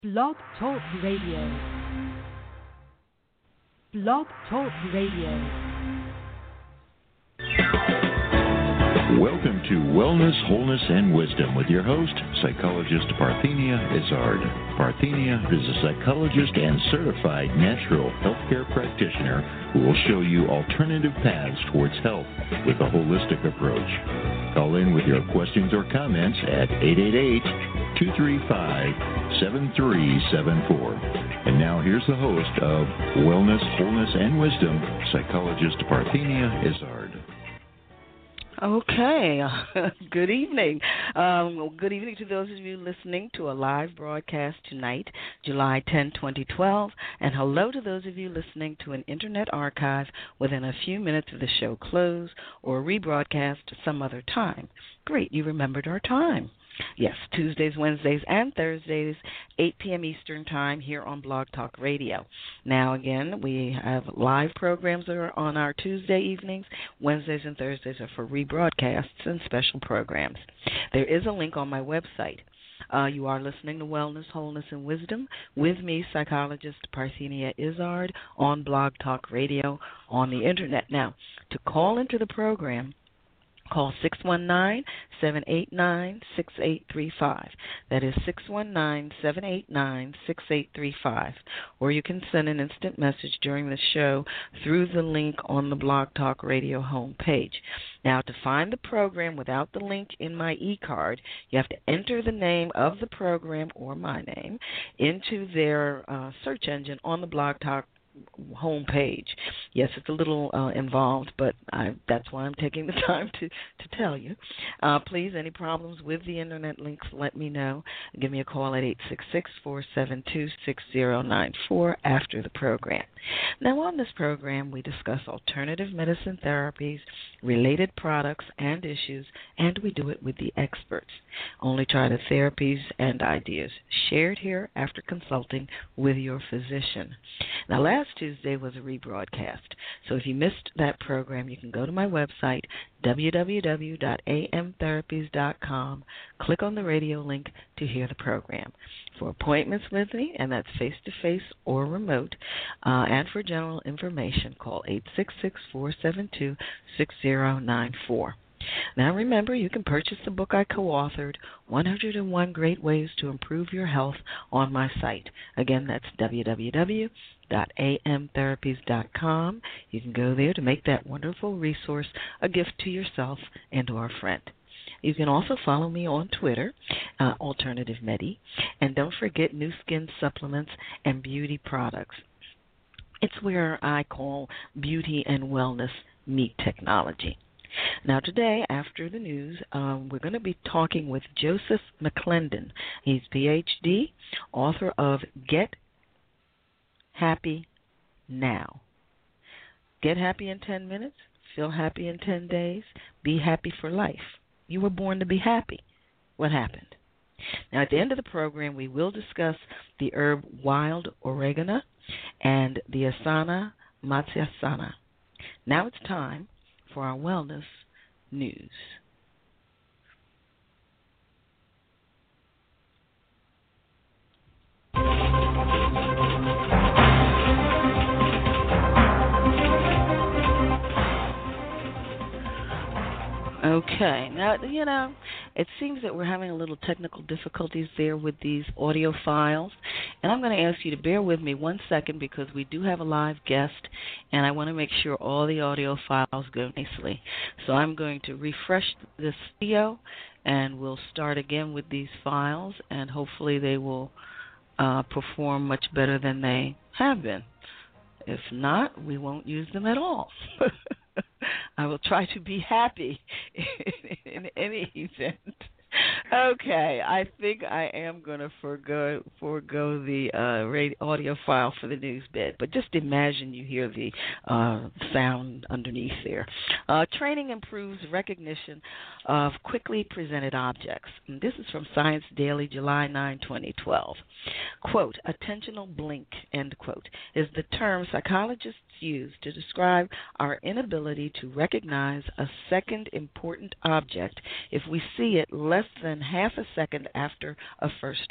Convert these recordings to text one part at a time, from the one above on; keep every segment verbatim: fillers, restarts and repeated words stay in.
Blog Talk Radio. Blog Talk Radio. Welcome to Wellness, Wholeness, and Wisdom with your host, psychologist Parthenia Izzard. Parthenia is a psychologist and certified natural healthcare practitioner who will show you alternative paths towards health with a holistic approach. Call in with your questions or comments at eight eight eight, two three five, seven three seven four. And now here's the host of Wellness, Wholeness, and Wisdom, psychologist Parthenia Izzard. Okay, good evening. Um, good evening to those of you listening to a live broadcast tonight, July tenth, twenty twelve, and hello to those of you listening to an internet archive within a few minutes of the show close or rebroadcast some other time. Great, you remembered our time. Yes, Tuesdays, Wednesdays, and Thursdays, eight p.m. Eastern Time here on Blog Talk Radio. Now, again, we have live programs that are on our Tuesday evenings. Wednesdays and Thursdays are for rebroadcasts and special programs. There is a link on my website. Uh, you are listening to Wellness, Wholeness, and Wisdom with me, psychologist Parthenia Izzard, on Blog Talk Radio on the Internet. Now, to call into the program, call six one nine, seven eight nine, six eight three five. That is six one nine, seven eight nine, six eight three five. Or you can send an instant message during the show through the link on the Blog Talk Radio homepage. Now, to find the program without the link in my e-card, you have to enter the name of the program or my name into their uh, search engine on the Blog Talk home page. Yes, it's a little uh, involved, but I, that's why I'm taking the time to, to tell you. Uh, please, any problems with the internet links, let me know. Give me a call at eight six six, four seven two, six zero nine four after the program. Now, on this program, we discuss alternative medicine therapies, related products and issues, and we do it with the experts. Only try the therapies and ideas shared here after consulting with your physician. Now, last Tuesday was a rebroadcast, so if you missed that program, you can go to my website, w w w dot a m therapies dot com, click on the radio link to hear the program. For appointments with me, and that's face-to-face or remote, uh, and for general information, call eight six six, four seven two, six zero nine four. Now remember, you can purchase the book I co-authored, one hundred one Great Ways to Improve Your Health, on my site. Again, that's w w w dot a m therapies dot com. You can go there to make that wonderful resource a gift to yourself and to our friend. You can also follow me on Twitter, uh, Alternative Medi, and don't forget New Skin Supplements and Beauty Products. It's where I call beauty and wellness meet technology. Now today, after the news, um, we're going to be talking with Joseph McClendon. He's P H D, author of Get Happy Now. Get happy in ten minutes, feel happy in ten days, be happy for life. You were born to be happy. What happened? Now, at the end of the program, we will discuss the herb wild oregano and the asana matsyasana. Now it's time for our wellness news. Okay, now, you know, it seems that we're having a little technical difficulties there with these audio files, and I'm going to ask you to bear with me one second because we do have a live guest, and I want to make sure all the audio files go nicely. So I'm going to refresh this video, and we'll start again with these files, and hopefully they will uh, perform much better than they have been. If not, we won't use them at all. I will try to be happy in, in any event. Okay, I think I am going to forego forego the uh, radio, audio file for the news bit, but just imagine you hear the uh, sound underneath there. Uh, training improves recognition of quickly presented objects. And this is from Science Daily, July ninth, twenty twelve. Quote, attentional blink, end quote, is the term psychologists use to describe our inability to recognize a second important object if we see it less than half a second after a first one.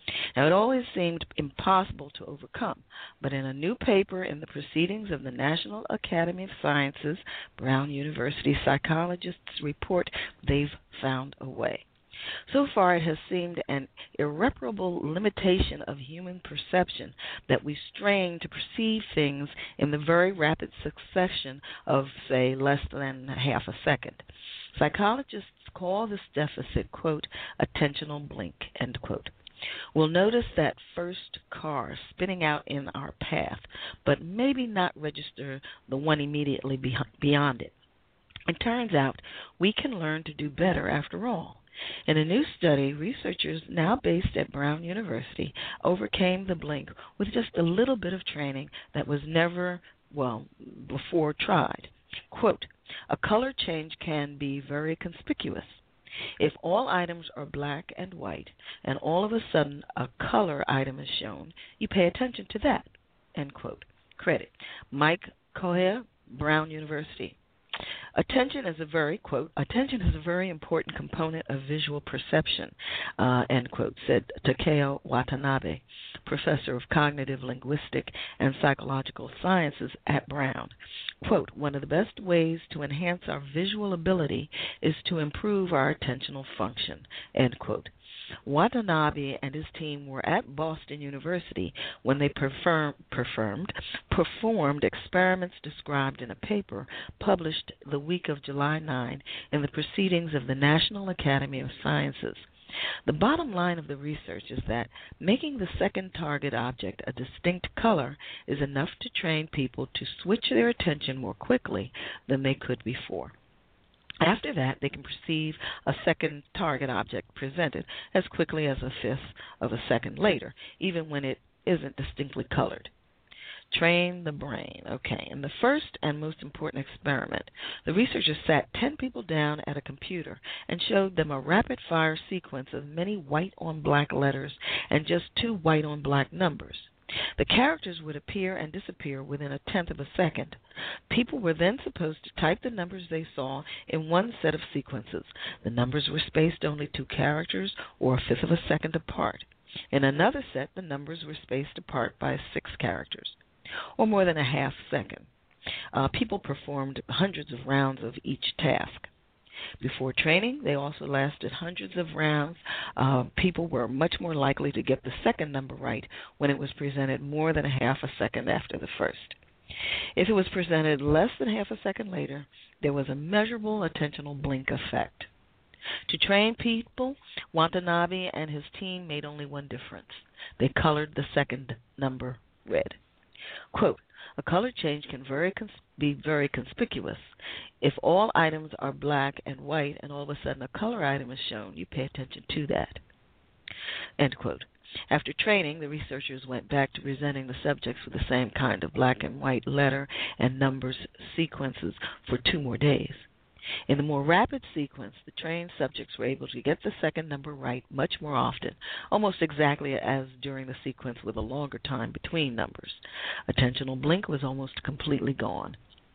Now, it always seemed impossible to overcome, but in a new paper in the Proceedings of the National Academy of Sciences, Brown University psychologists report they've found a way. So far, it has seemed an irreparable limitation of human perception that we strain to perceive things in the very rapid succession of, say, less than half a second. Psychologists call this deficit, quote, attentional blink, end quote. We'll notice that first car spinning out in our path, but maybe not register the one immediately beyond it. It turns out we can learn to do better after all. In a new study, researchers now based at Brown University overcame the blink with just a little bit of training that was never, well, before tried. Quote, a color change can be very conspicuous. If all items are black and white and all of a sudden a color item is shown, you pay attention to that, end quote. Credit, Mike Coher, Brown University. Attention is a very, quote, attention is a very important component of visual perception, uh, end quote, said Takeo Watanabe, professor of cognitive linguistic and psychological sciences at Brown. Quote, one of the best ways to enhance our visual ability is to improve our attentional function, end quote. Watanabe and his team were at Boston University when they perform, performed, performed experiments described in a paper published the week of July ninth in the Proceedings of the National Academy of Sciences. The bottom line of the research is that making the second target object a distinct color is enough to train people to switch their attention more quickly than they could before. After that, they can perceive a second target object presented as quickly as a fifth of a second later, even when it isn't distinctly colored. Train the brain. Okay, in the first and most important experiment, the researchers sat ten people down at a computer and showed them a rapid-fire sequence of many white-on-black letters and just two white-on-black numbers. The characters would appear and disappear within a tenth of a second. People were then supposed to type the numbers they saw in one set of sequences. The numbers were spaced only two characters or a fifth of a second apart. In another set, the numbers were spaced apart by six characters, or more than a half second. Uh, people performed hundreds of rounds of each task. Before training, they also lasted hundreds of rounds. Uh, people were much more likely to get the second number right when it was presented more than a half a second after the first. If it was presented less than half a second later, there was a measurable attentional blink effect. To train people, Watanabe and his team made only one difference. They colored the second number red. Quote, a color change can very cons- be very conspicuous. If all items are black and white and all of a sudden a color item is shown, you pay attention to that. End quote. After training, the researchers went back to presenting the subjects with the same kind of black and white letter and numbers sequences for two more days. In the more rapid sequence, the trained subjects were able to get the second number right much more often, almost exactly as during the sequence with a longer time between numbers. Attentional blink was almost completely gone.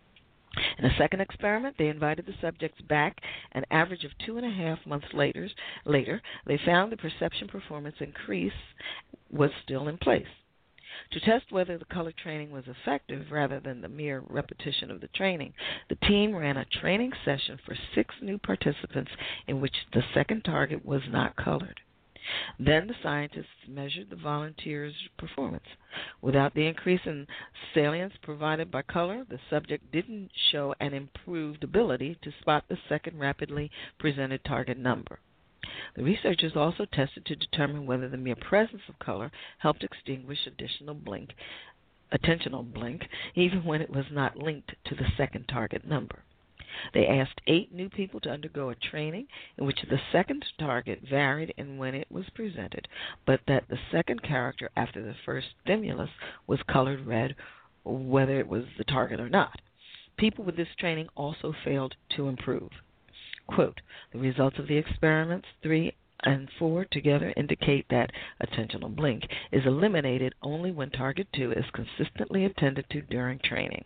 In a second experiment, they invited the subjects back. An average of two and a half months later, later they found the perception performance increase was still in place. To test whether the color training was effective rather than the mere repetition of the training, the team ran a training session for six new participants in which the second target was not colored. Then the scientists measured the volunteers' performance. Without the increase in salience provided by color, the subject didn't show an improved ability to spot the second rapidly presented target number. The researchers also tested to determine whether the mere presence of color helped extinguish additional blink, attentional blink, even when it was not linked to the second target number. They asked eight new people to undergo a training in which the second target varied in when it was presented, but that the second character after the first stimulus was colored red, whether it was the target or not. People with this training also failed to improve. Quote, the results of the experiments three and four together indicate that attentional blink is eliminated only when target two is consistently attended to during training.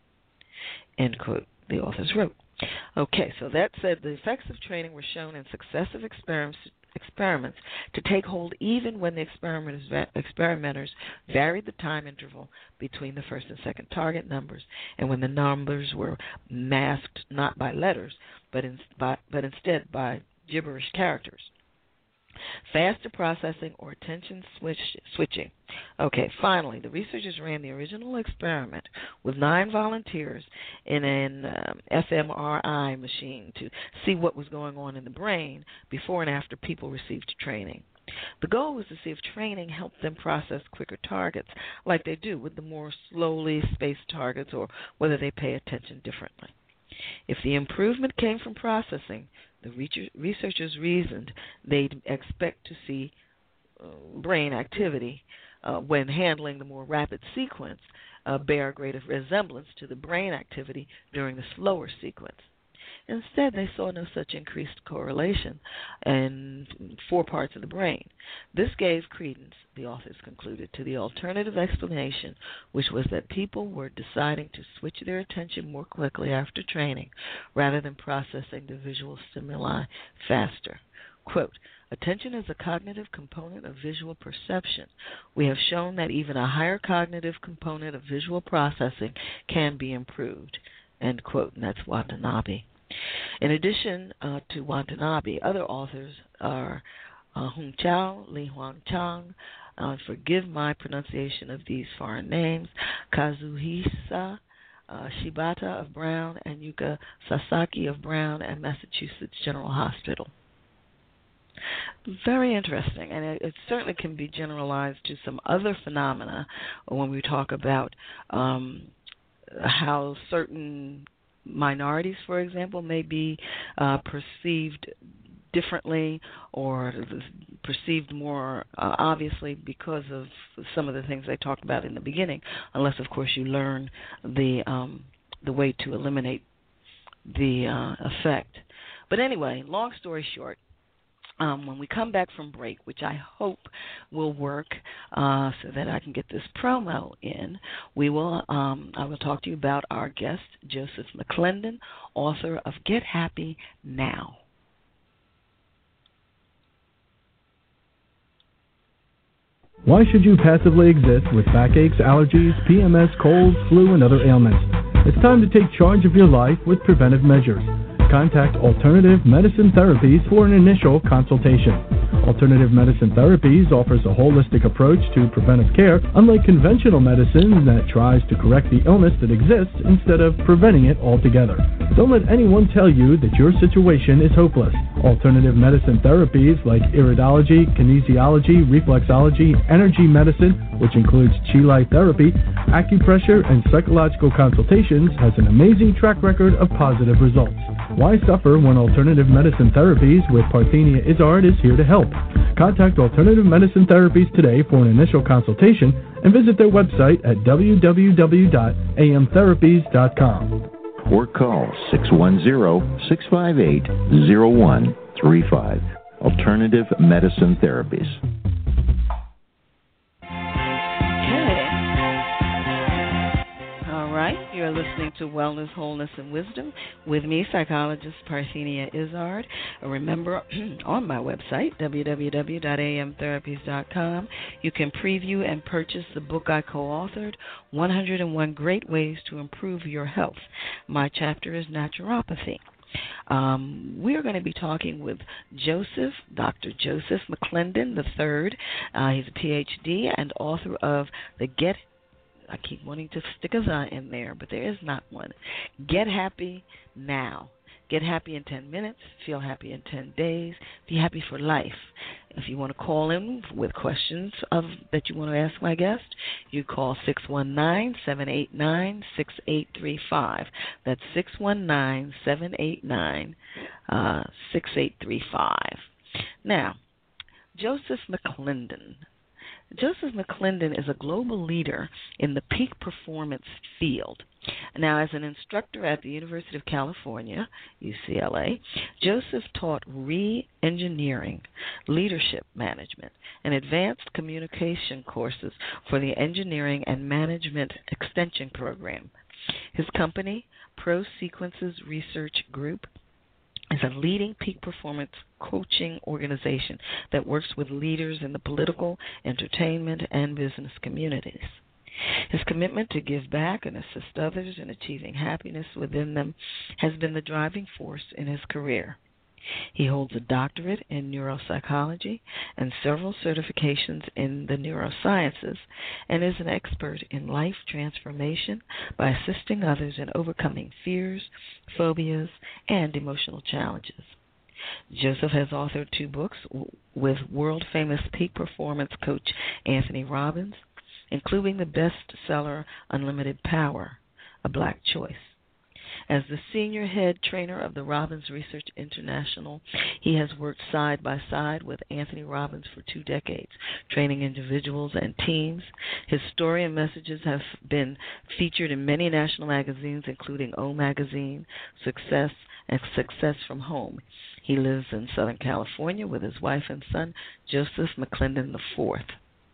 End quote, the authors wrote. Okay, so that said, the effects of training were shown in successive experiments experiments to take hold even when the experimenters, experimenters varied the time interval between the first and second target numbers, and when the numbers were masked not by letters, but, in, by, but instead by gibberish characters. Faster processing or attention switch, switching. Okay, finally, the researchers ran the original experiment with nine volunteers in an um, fMRI machine to see what was going on in the brain before and after people received training. The goal was to see if training helped them process quicker targets like they do with the more slowly spaced targets, or whether they pay attention differently. If the improvement came from processing, the researchers reasoned they'd expect to see uh, brain activity uh, when handling the more rapid sequence uh, bear greater resemblance to the brain activity during the slower sequence. Instead, they saw no such increased correlation in four parts of the brain. This gave credence, the authors concluded, to the alternative explanation, which was that people were deciding to switch their attention more quickly after training rather than processing the visual stimuli faster. Quote, attention is a cognitive component of visual perception. We have shown that even a higher cognitive component of visual processing can be improved. End quote, and that's Watanabe. In addition uh, to Watanabe, other authors are uh, Hung Chao, Li Huang Chang, uh, forgive my pronunciation of these foreign names, Kazuhisa uh, Shibata of Brown, and Yuka Sasaki of Brown and Massachusetts General Hospital. Very interesting, and it, it certainly can be generalized to some other phenomena when we talk about um, how certain minorities, for example, may be uh, perceived differently or perceived more uh, obviously because of some of the things I talked about in the beginning, unless, of course, you learn the um, the way to eliminate the uh, effect. But anyway, long story short, Um, when we come back from break, which I hope will work uh, so that I can get this promo in, we will. Um, I will talk to you about our guest, Joseph McClendon, author of Get Happy Now. Why should you passively exist with backaches, allergies, P M S, colds, flu, and other ailments? It's time to take charge of your life with preventive measures. Contact Alternative Medicine Therapies for an initial consultation. Alternative Medicine Therapies offers a holistic approach to preventive care, unlike conventional medicine that tries to correct the illness that exists instead of preventing it altogether. Don't let anyone tell you that your situation is hopeless. Alternative medicine therapies like iridology, kinesiology, reflexology, energy medicine, which includes Chi Light therapy, acupressure, and psychological consultations, has an amazing track record of positive results. Why suffer when Alternative Medicine Therapies with Parthenia Izzard is here to help? Contact Alternative Medicine Therapies today for an initial consultation and visit their website at w w w dot a m therapies dot com. Or call six one zero, six five eight, zero one three five. Alternative Medicine Therapies. You're listening to Wellness, Wholeness, and Wisdom with me, psychologist Parthenia Izzard. Remember, on my website, w w w dot a m therapies dot com, you can preview and purchase the book I co-authored, one hundred and one Great Ways to Improve Your Health. My chapter is Naturopathy. Um, we're going to be talking with Joseph, Doctor Joseph McClendon the third. Uh, he's a P H D and author of the Get I keep wanting to stick a "the" in there, but there is not one. Get Happy Now. Get happy in ten minutes. Feel happy in ten days. Be happy for life. If you want to call in with questions of that you want to ask my guest, you call six one nine, seven eight nine, six eight three five. That's six one nine, seven eight nine, six eight three five. Now, Joseph McClendon. Joseph McClendon is a global leader in the peak performance field. Now, as an instructor at the University of California, U C L A, Joseph taught re-engineering, leadership management, and advanced communication courses for the Engineering and Management Extension Program. His company, Pro Sequences Research Group, is a leading peak performance coaching organization that works with leaders in the political, entertainment, and business communities. His commitment to give back and assist others in achieving happiness within them has been the driving force in his career. He holds a doctorate in neuropsychology and several certifications in the neurosciences, and is an expert in life transformation by assisting others in overcoming fears, phobias, and emotional challenges. Joseph has authored two books with world-famous peak performance coach Anthony Robbins, including the bestseller Unlimited Power, A Black Choice. As the senior head trainer of the Robbins Research International, he has worked side by side with Anthony Robbins for two decades, training individuals and teams. His story and messages have been featured in many national magazines, including O Magazine, Success, and Success from Home. He lives in Southern California with his wife and son, Joseph McClendon the fourth.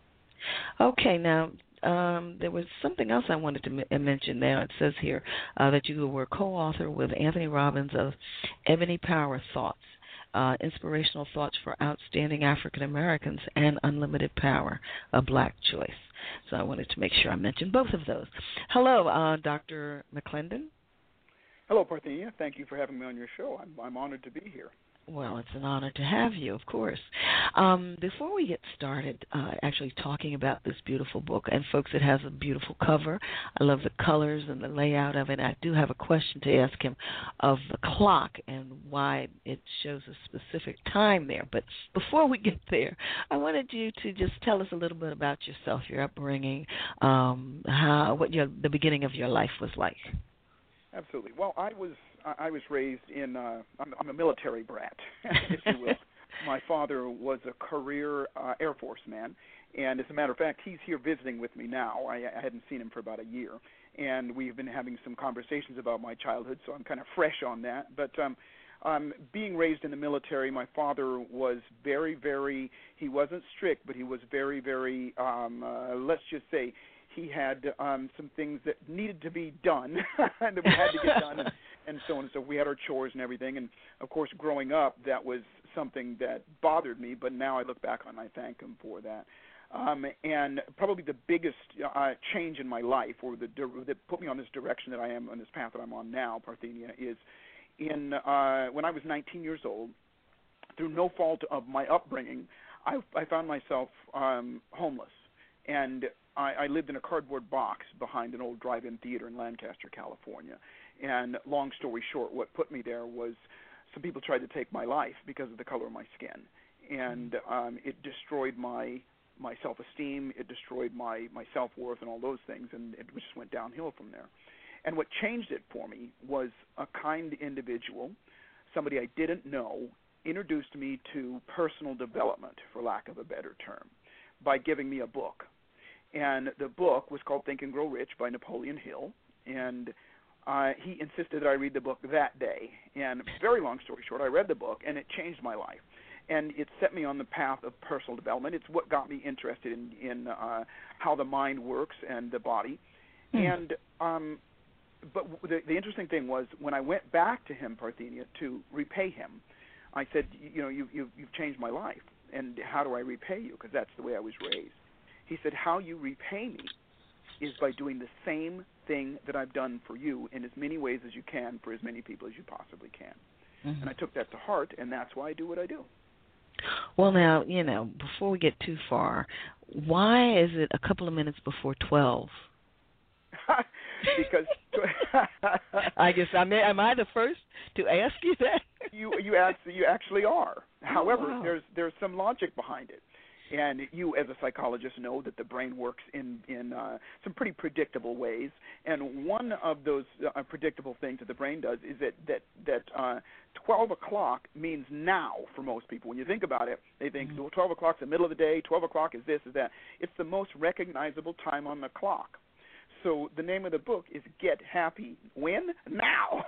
Okay, now, Um, there was something else I wanted to m- mention there. It says here uh, that you were co-author with Anthony Robbins of Ebony Power Thoughts, uh, Inspirational Thoughts for Outstanding African Americans, and Unlimited Power, A Black Choice. So I wanted to make sure I mentioned both of those. Hello, uh, Doctor McClendon. Hello, Parthenia. Thank you for having me on your show. I'm, I'm honored to be here. Well, it's an honor to have you, of course. Um, before we get started uh, actually talking about this beautiful book, and folks, it has a beautiful cover. I love the colors and the layout of it. I do have a question to ask him of the clock and why it shows a specific time there. But before we get there, I wanted you to just tell us a little bit about yourself, your upbringing, um, how what your the beginning of your life was like. Absolutely. Well, I was I was raised in uh, I'm, I'm a military brat, if you will. My father was a career uh, Air Force man, and as a matter of fact, he's here visiting with me now. I, I hadn't seen him for about a year, and we've been having some conversations about my childhood, so I'm kind of fresh on that. But um, um, being raised in the military, my father was very, very, he wasn't strict, but he was very, very, um, uh, let's just say, he had um, some things that needed to be done that we had to get done, and, and so on and so forth. We had our chores and everything, and of course, growing up, that was something that bothered me, but now I look back on it and I thank him for that. Um, and probably the biggest uh, change in my life, or the, that put me on this direction that I am, on this path that I'm on now, Parthenia, is in uh, when I was nineteen years old, through no fault of my upbringing, I, I found myself um, homeless, and I, I lived in a cardboard box behind an old drive-in theater in Lancaster, California. And long story short, what put me there was some people tried to take my life because of the color of my skin. And um, it destroyed my my self-esteem, it destroyed my, my self-worth and all those things, and it just went downhill from there. And what changed it for me was a kind individual, somebody I didn't know, introduced me to personal development, for lack of a better term, by giving me a book. And the book was called Think and Grow Rich by Napoleon Hill, and uh, he insisted that I read the book that day. And very long story short, I read the book, and it changed my life. And it set me on the path of personal development. It's what got me interested in, in uh, how the mind works and the body. Mm. And um, but the, the interesting thing was, when I went back to him, Parthenia, to repay him, I said, you know, you, you, you've changed my life, and how do I repay you? Because that's the way I was raised. He said, how you repay me is by doing the same thing that I've done for you in as many ways as you can for as many people as you possibly can. Mm-hmm. And I took that to heart, and that's why I do what I do. Well, now, you know, before we get too far, why is it a couple of minutes before twelve? Because I guess I may, am I the first to ask you that? you you ask, you actually are. However, oh, wow. there's there's some logic behind it. And you, as a psychologist, know that the brain works in, in uh, some pretty predictable ways. And one of those uh, predictable things that the brain does is that, that, that uh, twelve o'clock means now for most people. When you think about it, they think, mm-hmm. well, twelve o'clock is the middle of the day, twelve o'clock is this, is that. It's the most recognizable time on the clock. So the name of the book is Get Happy When? Now.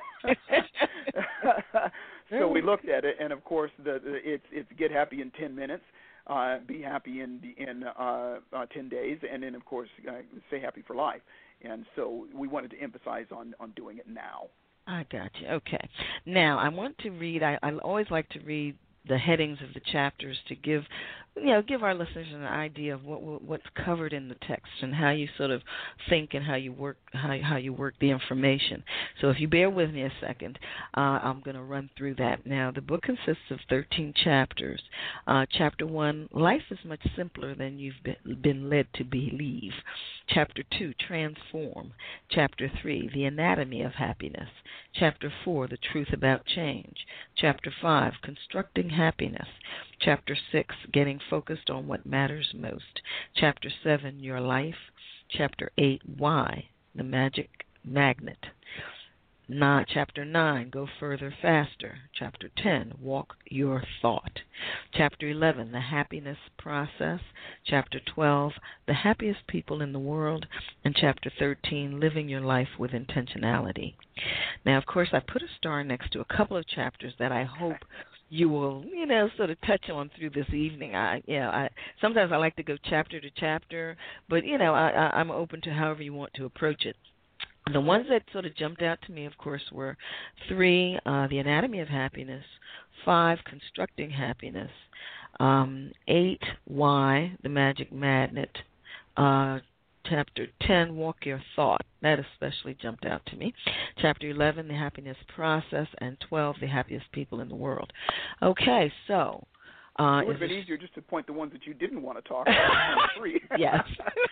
So we looked at it, and, of course, the, the, it's, it's Get Happy in ten minutes. Uh, be happy in in uh, uh, ten days, and then, of course, uh, stay happy for life. And so we wanted to emphasize on, on doing it now. I got you. Okay. Now, I want to read, I, I always like to read the headings of the chapters to give, you know, give our listeners an idea of what what's covered in the text and how you sort of think and how you work how how you work the information. So if you bear with me a second, uh, I'm going to run through that. Now, the book consists of thirteen chapters. Uh, chapter one, life is much simpler than you've been, been led to believe. Chapter two, transform. Chapter three, the anatomy of happiness. Chapter four, the truth about change. Chapter five, constructing happiness. Chapter six, getting focused on what matters most. Chapter seven, your life. Chapter eight, why, the magic magnet. Nine, chapter nine, go further, faster. Chapter ten, walk your thought. Chapter eleven, the happiness process. Chapter twelve, the happiest people in the world. And chapter thirteen, living your life with intentionality. Now, of course, I put a star next to a couple of chapters that I hope you will, you know, sort of touch on through this evening. I, you know, I sometimes I like to go chapter to chapter, but you know, I, I, I'm open to however you want to approach it. The ones that sort of jumped out to me, of course, were three, uh, the anatomy of happiness, five, constructing happiness, um, eight, why, the magic magnet, uh, chapter ten, walk your thought. That especially jumped out to me. Chapter eleven, the happiness process, and twelve, the happiest people in the world. Okay, so. Uh, it would have been easier just to point the ones that you didn't want to talk about. Three. Yes.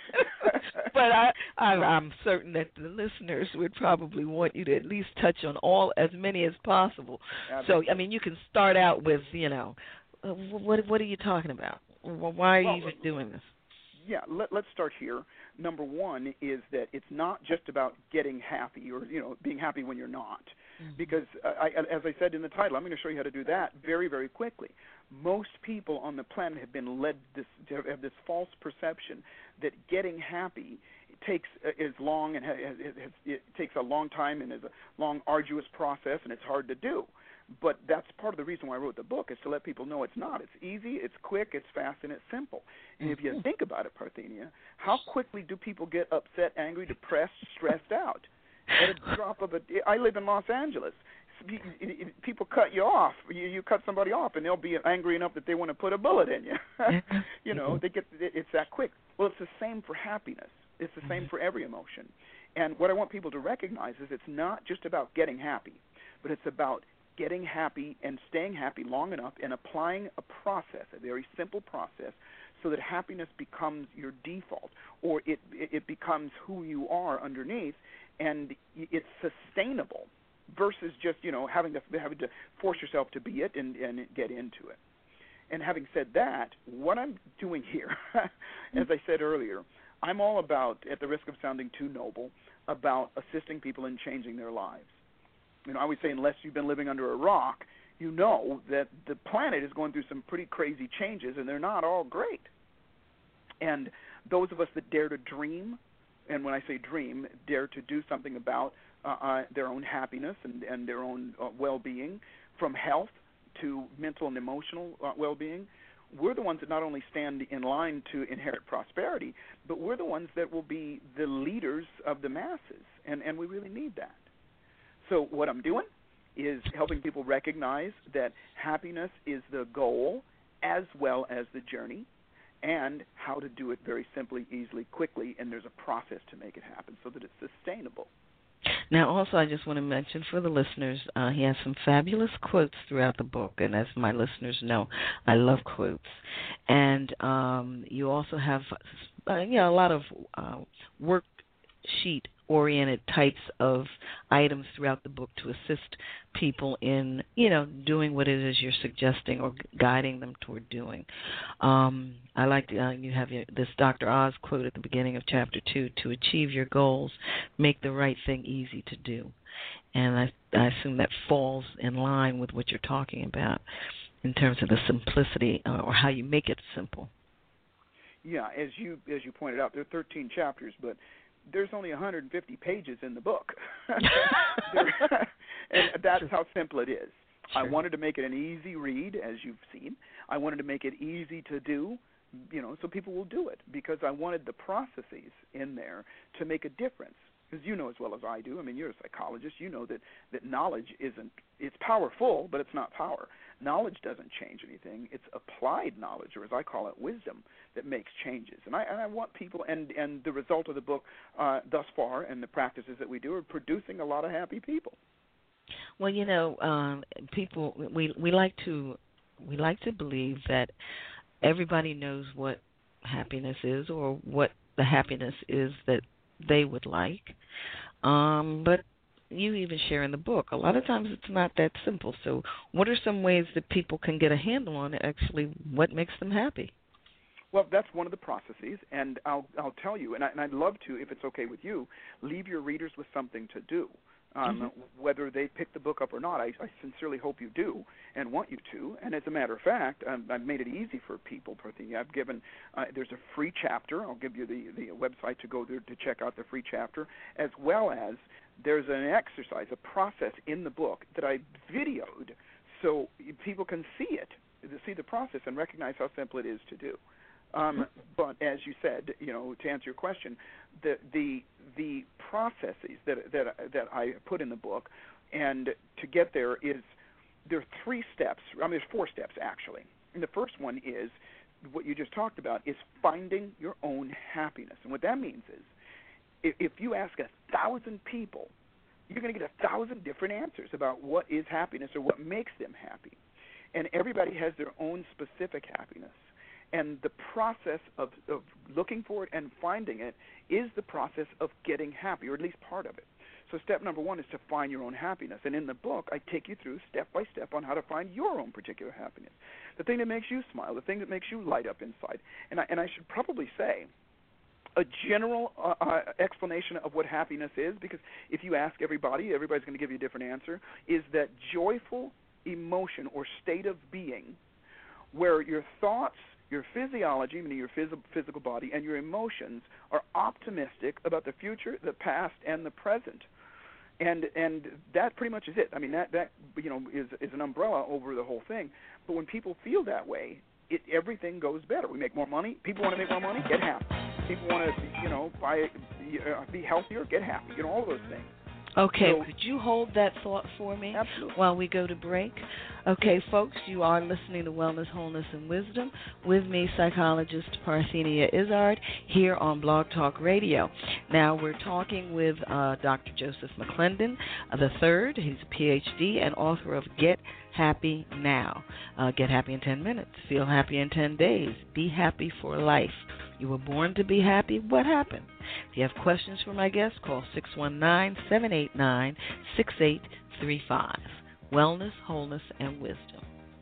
But I, I, I'm certain that the listeners would probably want you to at least touch on all, as many as possible. Absolutely. So, I mean, you can start out with, you know, uh, what what are you talking about? Why are well, you even doing this? Yeah, let, let's start here. Number one is that it's not just about getting happy or, you know, being happy when you're not. Mm-hmm. Because, uh, I, as I said in the title, I'm going to show you how to do that very, very quickly. Most people on the planet have been led this, to have this false perception that getting happy takes uh, is long and has, has, it takes a long time and is a long, arduous process, and it's hard to do. But that's part of the reason why I wrote the book, is to let people know it's not. It's easy, it's quick, it's fast, and it's simple. And if you think about it, Parthenia, how quickly do people get upset, angry, depressed, stressed out? At a drop of a – I live in Los Angeles. People cut you off. You, you cut somebody off, and they'll be angry enough that they want to put a bullet in you. You know, they get it's that quick. Well, it's the same for happiness. It's the same for every emotion. And what I want people to recognize is it's not just about getting happy, but it's about getting happy and staying happy long enough and applying a process, a very simple process, so that happiness becomes your default, or it it becomes who you are underneath, and it's sustainable versus just, you know, having to having to force yourself to be it and, and get into it. And having said that, what I'm doing here, as I said earlier, I'm all about, at the risk of sounding too noble, about assisting people in changing their lives. You know, I always say, unless you've been living under a rock, you know that the planet is going through some pretty crazy changes, and they're not all great. And those of us that dare to dream, and when I say dream, dare to do something about uh, uh, their own happiness and, and their own uh, well-being, from health to mental and emotional uh, well-being, we're the ones that not only stand in line to inherit prosperity, but we're the ones that will be the leaders of the masses, and, and we really need that. So what I'm doing is helping people recognize that happiness is the goal as well as the journey, and how to do it very simply, easily, quickly, and there's a process to make it happen so that it's sustainable. Now, also, I just want to mention for the listeners, uh, he has some fabulous quotes throughout the book, and as my listeners know, I love quotes. And um, you also have, uh, you know, a lot of uh, worksheet-oriented types of items throughout the book to assist people in, you know, doing what it is you're suggesting or guiding them toward doing. Um, I like to, uh, you have your, this Doctor Oz quote at the beginning of chapter two: to achieve your goals, make the right thing easy to do. And I, I assume that falls in line with what you're talking about in terms of the simplicity uh, or how you make it simple. Yeah, as you as you pointed out, there are thirteen chapters, but there's only one hundred fifty pages in the book. And that's how simple it is. Sure. I wanted to make it an easy read, as you've seen. I wanted to make it easy to do, you know, so people will do it, because I wanted the processes in there to make a difference. Because you know as well as I do, I mean, you're a psychologist, you know that, that knowledge isn't, it's powerful, but it's not power. Knowledge doesn't change anything. It's applied knowledge, or as I call it, wisdom, that makes changes. And I, and I want people, and, and the result of the book uh, thus far and the practices that we do are producing a lot of happy people. Well, you know, um, people, we, we like to we like to believe that everybody knows what happiness is or what the happiness is that they would like. Um, but you even share in the book, a lot of times it's not that simple. So what are some ways that people can get a handle on actually what makes them happy? Well, that's one of the processes, and I'll I'll tell you, and, I, and I'd love to, if it's okay with you, leave your readers with something to do. Um, mm-hmm. Whether they pick the book up or not, I, I sincerely hope you do and want you to. And as a matter of fact, um, I've made it easy for people. Parthenia. I've given uh, there's a free chapter. I'll give you the, the website to go there to check out the free chapter, as well as there's an exercise, a process in the book that I videoed so people can see it, to see the process and recognize how simple it is to do. Um, but as you said, you know, to answer your question, the the the processes that that that I put in the book, and to get there is there are three steps. I mean, there's four steps actually. And the first one is what you just talked about, is finding your own happiness. And what that means is, if, if you ask a thousand people, you're going to get a thousand different answers about what is happiness or what makes them happy, and everybody has their own specific happiness. And the process of, of looking for it and finding it is the process of getting happy, or at least part of it. So step number one is to find your own happiness. And in the book, I take you through step by step on how to find your own particular happiness, the thing that makes you smile, the thing that makes you light up inside. And I, and I should probably say a general uh, uh, explanation of what happiness is, because if you ask everybody, everybody's going to give you a different answer, is that joyful emotion or state of being where your thoughts, your physiology, meaning your phys- physical body, and your emotions are optimistic about the future, the past, and the present. And and that pretty much is it. I mean, that, that you know is is an umbrella over the whole thing. But when people feel that way, it, everything goes better. We make more money. People want to make more money, get happy. People want to, you know, buy, uh, be healthier, get happy. You know, all of those things. Okay, So, could you hold that thought for me absolutely. while we go to break? Okay, folks, you are listening to Wellness, Wholeness, and Wisdom with me, psychologist Parthenia Izzard, here on Blog Talk Radio. Now, we're talking with uh, Doctor Joseph McClendon uh, the third. He's a P H D and author of Get Happy Now. Uh, Get Happy in ten minutes. Feel happy in ten days. Be happy for life. You were born to be happy. What happened? If you have questions for my guest, call six one nine, seven eight nine, six eight three five. Wellness, Wholeness, and Wisdom.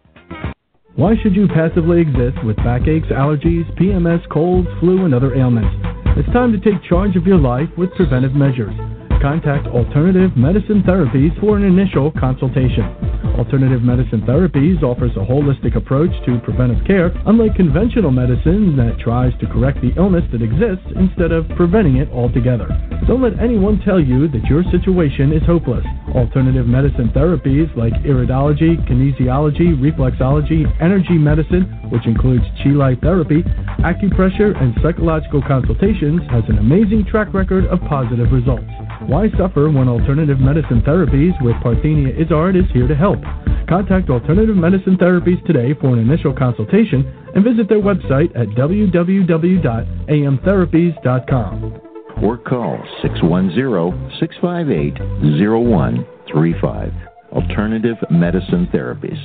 Why should you passively exist with backaches, allergies, P M S, colds, flu, and other ailments? It's time to take charge of your life with preventive measures. Contact Alternative Medicine Therapies for an initial consultation. Alternative Medicine Therapies offers a holistic approach to preventive care, unlike conventional medicine that tries to correct the illness that exists instead of preventing it altogether. Don't let anyone tell you that your situation is hopeless. Alternative medicine therapies like iridology, kinesiology, reflexology, energy medicine, which includes chi light therapy, acupressure, and psychological consultations, has an amazing track record of positive results. Why suffer when Alternative Medicine Therapies with Parthenia Izzard is here to help? Contact Alternative Medicine Therapies today for an initial consultation and visit their website at w w w dot a m therapies dot com. Or call six one zero, six five eight, zero one three five. Alternative Medicine Therapies.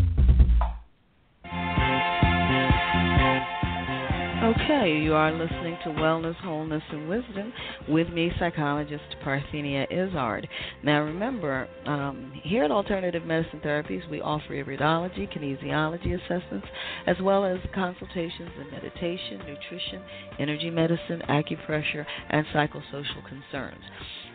Okay, you are listening to Wellness, Wholeness, and Wisdom with me, psychologist Parthenia Izzard. Now remember, um, here at Alternative Medicine Therapies, we offer iridology, kinesiology assessments, as well as consultations in meditation, nutrition, energy medicine, acupressure, and psychosocial concerns.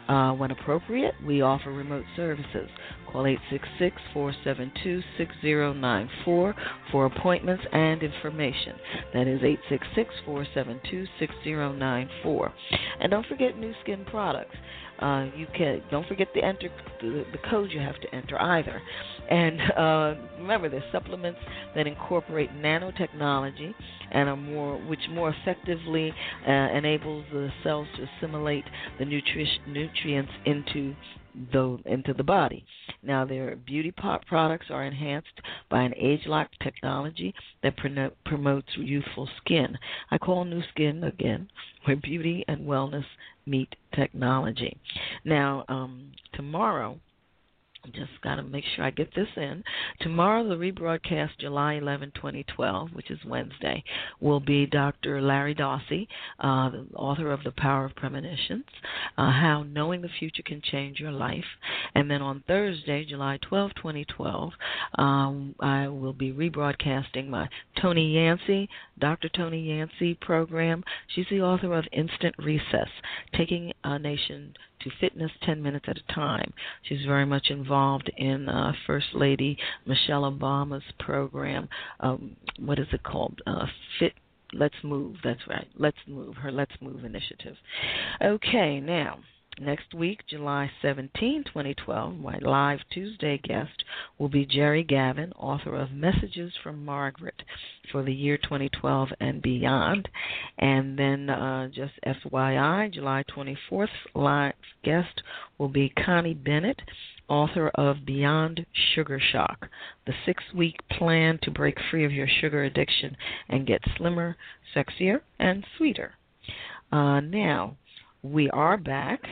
Uh, when appropriate, we offer remote services. Call eight six six, four seven two, six zero nine four for appointments and information. That is eight six six, four seven two, six zero nine four. And don't forget New Skin products. Uh, you can don't forget to enter the, the code you have to enter either. And uh, remember, there's supplements that incorporate nanotechnology and are more, which more effectively uh, enables the cells to assimilate the nutri- nutrients into the into the body. Now, their beauty pot products are enhanced by an age-lock technology that pro- promotes youthful skin. I call New Skin, again, where beauty and wellness meet technology. Now, um, tomorrow, just got to make sure I get this in. Tomorrow, the rebroadcast, July eleventh, twenty twelve, which is Wednesday, will be Doctor Larry Dossey, uh, the author of The Power of Premonitions, uh, How Knowing the Future Can Change Your Life. And then on Thursday, July twelfth, twenty twelve, um, I will be rebroadcasting my Tony Yancey, Doctor Tony Yancey program. She's the author of Instant Recess, Taking a Nation to Fitness ten minutes at a time. She's very much involved in uh, First Lady Michelle Obama's program. Um, what is it called? Uh, Fit. Let's Move. That's right. Let's Move. Her Let's Move initiative. Okay, now. Next week, July seventeenth, twenty twelve, my live Tuesday guest will be Jerry Gavin, author of Messages from Margaret for the year twenty twelve and beyond. And then uh, just F Y I, July twenty-fourth, live guest will be Connie Bennett, author of Beyond Sugar Shock, the six-week plan to break free of your sugar addiction and get slimmer, sexier, and sweeter. Uh, now, we are back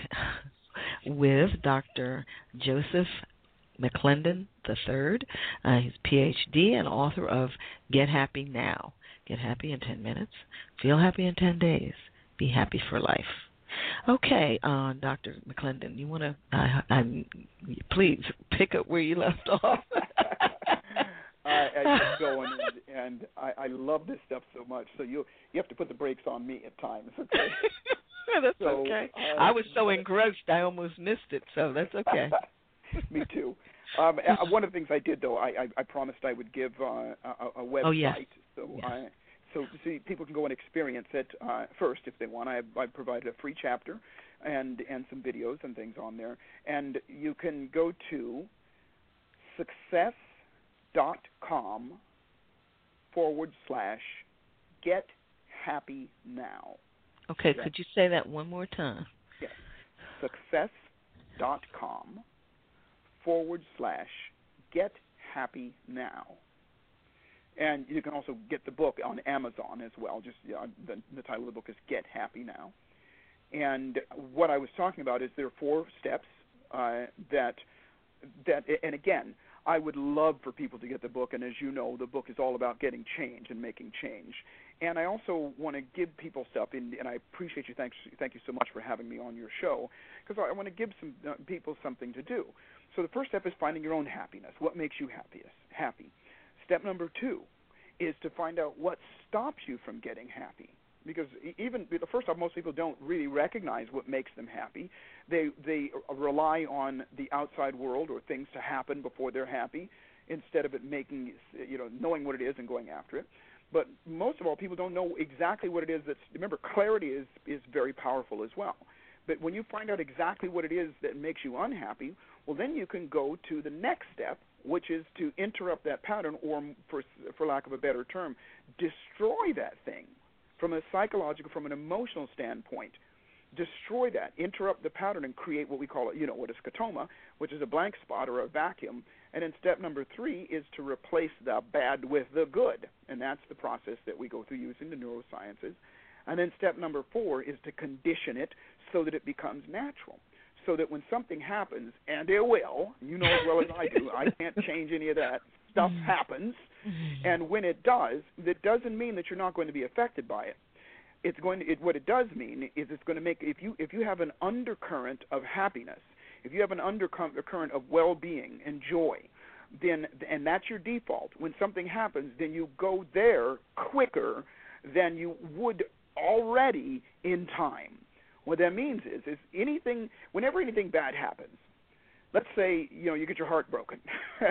with Doctor Joseph McClendon the third. Uh, he's P H D and author of Get Happy Now. Get happy in ten minutes. Feel happy in ten days. Be happy for life. Okay, uh, Doctor McClendon, you want to, uh, um, please pick up where you left off. I, I keep going, and, and I, I love this stuff so much. So you you have to put the brakes on me at times. Okay. That's so, okay. Uh, I was so engrossed I almost missed it, so that's okay. Me too. Um, one of the things I did, though, I, I, I promised I would give uh, a, a website. Oh, yes. So, yes. I, so see, people can go and experience it uh, first if they want. I, I provided a free chapter and, and some videos and things on there. And you can go to success.com forward slash get happy now. Okay, could you say that one more time? Yes. Success.com forward slash get happy now. And you can also get the book on Amazon as well. Just uh, the, the title of the book is Get Happy Now. And what I was talking about is there are four steps uh, that that, and again, I would love for people to get the book, and as you know, the book is all about getting change and making change. And I also want to give people stuff, in, and I appreciate you. Thanks, thank you so much for having me on your show, because I want to give some uh, people something to do. So the first step is finding your own happiness. What makes you happiest, happy? Step number two is to find out what stops you from getting happy. Because even first off, most people don't really recognize what makes them happy. They they rely on the outside world or things to happen before they're happy, instead of it making you know knowing what it is and going after it. But most of all, people don't know exactly what it is. That's remember, clarity is is very powerful as well. But when you find out exactly what it is that makes you unhappy, well, then you can go to the next step, which is to interrupt that pattern, or for for lack of a better term, destroy that thing. From a psychological, from an emotional standpoint, destroy that, interrupt the pattern, and create what we call, you know, what is scotoma, which is a blank spot or a vacuum. And then step number three is to replace the bad with the good, and that's the process that we go through using the neurosciences. And then step number four is to condition it so that it becomes natural, so that when something happens, and it will, you know as well as I do, I can't change any of that, stuff happens, and when it does, that doesn't mean that you're not going to be affected by it. It's going to, it, what it does mean is it's going to make, if you if you have an undercurrent of happiness, if you have an undercurrent of well-being and joy, then and that's your default. When something happens, then you go there quicker than you would already in time. What that means is, is anything, whenever anything bad happens, let's say, you know, you get your heart broken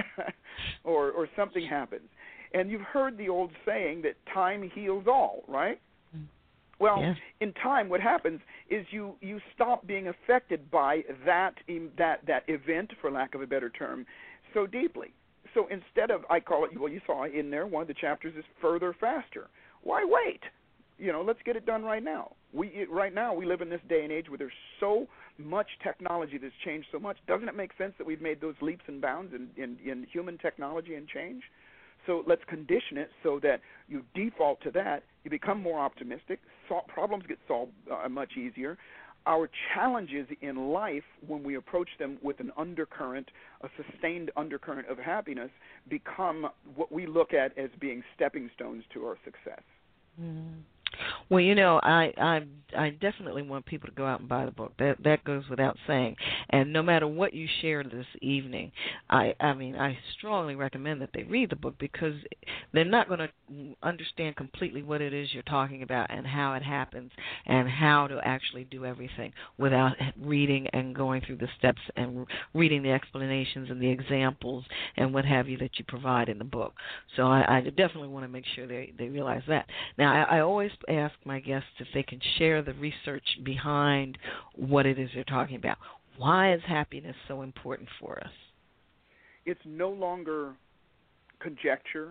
or or something happens, and you've heard the old saying that time heals all, right? Well, yeah. in time, what happens is you, you stop being affected by that that that event, for lack of a better term, so deeply. So instead of, I call it, well, you saw in there, one of the chapters is further, faster. Why wait? You know, let's get it done right now. We right now we live in this day and age where there's so much technology that's changed so much. Doesn't it make sense that we've made those leaps and bounds in, in, in human technology and change? So let's condition it so that you default to that. You become more optimistic. So problems get solved uh, much easier. Our challenges in life, when we approach them with an undercurrent, a sustained undercurrent of happiness, become what we look at as being stepping stones to our success. Mm. Well, you know, I, I I definitely want people to go out and buy the book. That that goes without saying. And no matter what you share this evening, I I mean, I strongly recommend that they read the book, because they're not going to understand completely what it is you're talking about and how it happens and how to actually do everything without reading and going through the steps and reading the explanations and the examples and what have you that you provide in the book. So I, I definitely want to make sure they, they realize that. Now, I, I always ask my guests if they can share the research behind what it is they're talking about. Why is happiness so important for us? It's no longer conjecture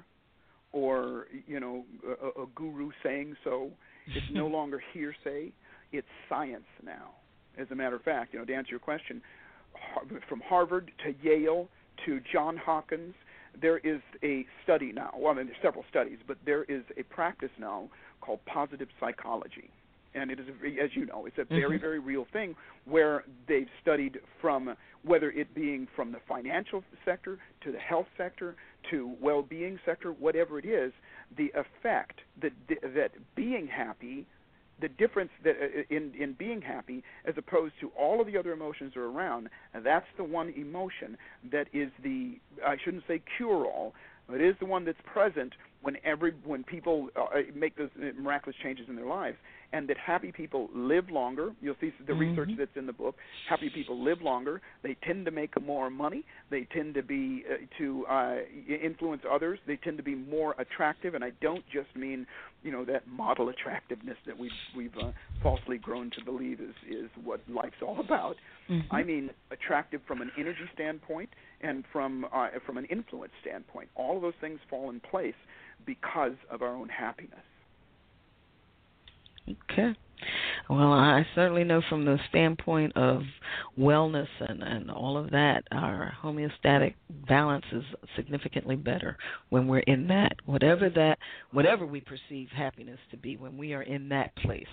or, you know, a, a guru saying so. It's no longer hearsay. It's science now. As a matter of fact, you know, to answer your question, from Harvard to Yale to Johns Hopkins, there is a study now. Well, I mean, there's several studies, but there is a practice now called positive psychology. And it is, a, as you know, it's a very, mm-hmm. very real thing where they've studied from whether it being from the financial sector to the health sector to well-being sector, whatever it is, the effect that that being happy, the difference that in, in being happy as opposed to all of the other emotions are around, and that's the one emotion that is the, I shouldn't say cure-all, but it is the one that's present when every when people uh, make those miraculous changes in their lives, and that happy people live longer. You'll see the mm-hmm. research that's in the book. Happy people live longer. They tend to make more money. They tend to be uh, to uh, influence others. They tend to be more attractive, and I don't just mean, you know, that model attractiveness that we've we've uh, falsely grown to believe is is what life's all about. Mm-hmm. I mean attractive from an energy standpoint and from uh, from an influence standpoint. All of those things fall in place because of our own happiness. Okay. Well, I certainly know from the standpoint of wellness and, and all of that, our homeostatic balance is significantly better when we're in that, whatever that, whatever we perceive happiness to be, when we are in that place,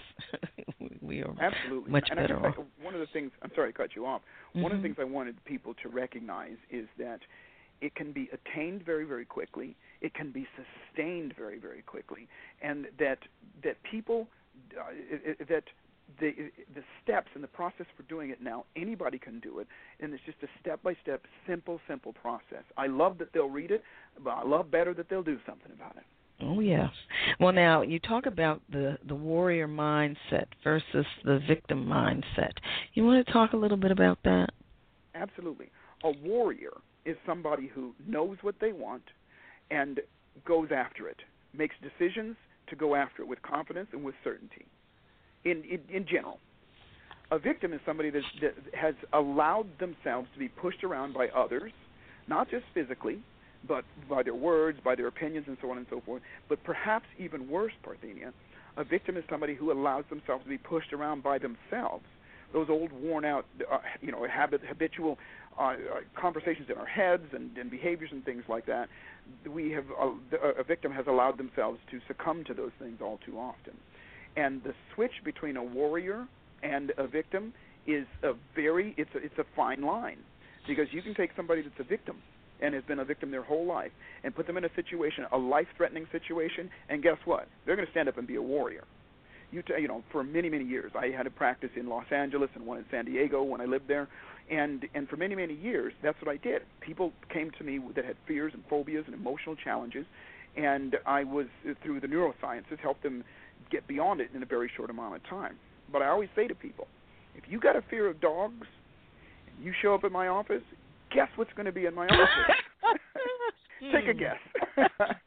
we are absolutely much and better I off. One of the things, I'm sorry to cut you off, mm-hmm. one of the things I wanted people to recognize is that it can be attained very, very quickly. It can be sustained very, very quickly, and that that people uh, that the the steps and the process for doing it now, anybody can do it, and it's just a step-by-step, simple, simple process. I love that they'll read it, but I love better that they'll do something about it. Oh, yes. Well, now, you talk about the, the warrior mindset versus the victim mindset. You want to talk a little bit about that? Absolutely. A warrior is somebody who knows what they want and goes after it, makes decisions to go after it with confidence and with certainty, in in, in general. A victim is somebody that's, that has allowed themselves to be pushed around by others, not just physically, but by their words, by their opinions, and so on and so forth. But perhaps even worse, Parthenia, a victim is somebody who allows themselves to be pushed around by themselves. Those old, worn-out, uh, you know, habit, habitual uh, conversations in our heads and, and behaviors and things like that. We have uh, a victim has allowed themselves to succumb to those things all too often. And the switch between a warrior and a victim is a very it's a, it's a fine line, because you can take somebody that's a victim and has been a victim their whole life and put them in a situation, a life-threatening situation, and guess what? They're going to stand up and be a warrior. You, t- you know, for many, many years, I had a practice in Los Angeles and one in San Diego when I lived there, and and for many, many years, that's what I did. People came to me that had fears and phobias and emotional challenges, and I was, through the neurosciences, helped them get beyond it in a very short amount of time. But I always say to people, If you got a fear of dogs, and you show up at my office, guess what's going to be in my office? Take a guess.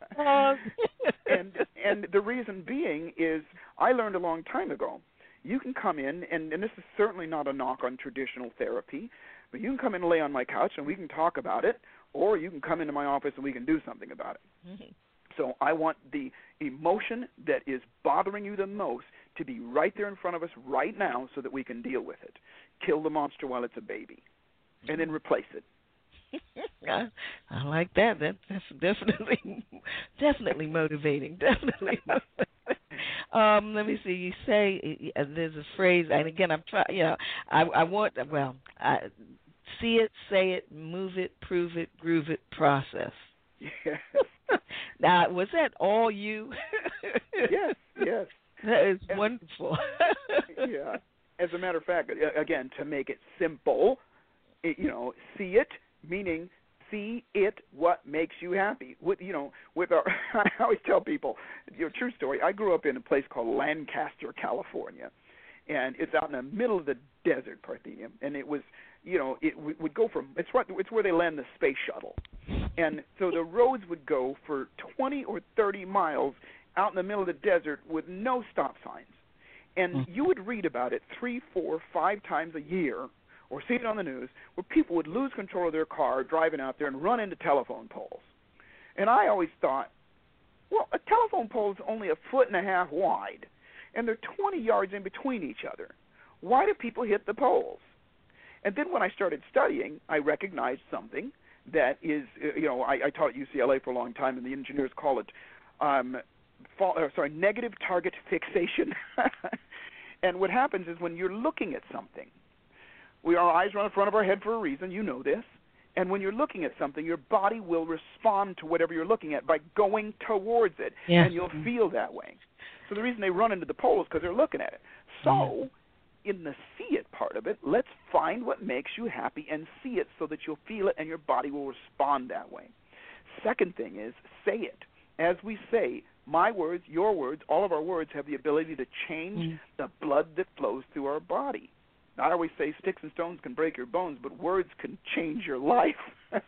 and and the reason being is I learned a long time ago. You can come in, and, and this is certainly not a knock on traditional therapy, but you can come in and lay on my couch and we can talk about it, or you can come into my office and we can do something about it. Mm-hmm. So I want the emotion that is bothering you the most to be right there in front of us right now so that we can deal with it. Kill the monster while it's a baby, and then replace it. I, I like that. that. That's definitely, definitely motivating. Definitely. um, let me see. You say uh, there's a phrase, and again, I'm trying. You know, I, I want. Well, I see it, say it, move it, prove it, groove it, process. Yes. Now, was that all you? Yes. Yes. That is and, wonderful. Yeah. As a matter of fact, again, to make it simple, it, you know, see it. Meaning, see it, what makes you happy. With you know, with our, I always tell people, you know, true story. I grew up in a place called Lancaster, California, and it's out in the middle of the desert, Parthenia. And it was, you know, it w- would go from it's what it's where they land the space shuttle, and so the roads would go for twenty or thirty miles out in the middle of the desert with no stop signs, and you would read about it three, four, five times a year, or see it on the news, where people would lose control of their car driving out there and run into telephone poles. And I always thought, well, a telephone pole is only a foot and a half wide, and they're twenty yards in between each other. Why do people hit the poles? And then when I started studying, I recognized something that is, you know, I, I taught at U C L A for a long time, and the engineers call it, um, fall, or sorry, negative target fixation. And what happens is when you're looking at something, we, our eyes are on the front of our head for a reason. You know this. And when you're looking at something, your body will respond to whatever you're looking at by going towards it, yeah. and you'll feel that way. So the reason they run into the pole is because they're looking at it. So in the see it part of it, let's find what makes you happy and see it so that you'll feel it and your body will respond that way. Second thing is say it. As we say, my words, your words, all of our words have the ability to change mm. the blood that flows through our body. I always say sticks and stones can break your bones, but words can change your life.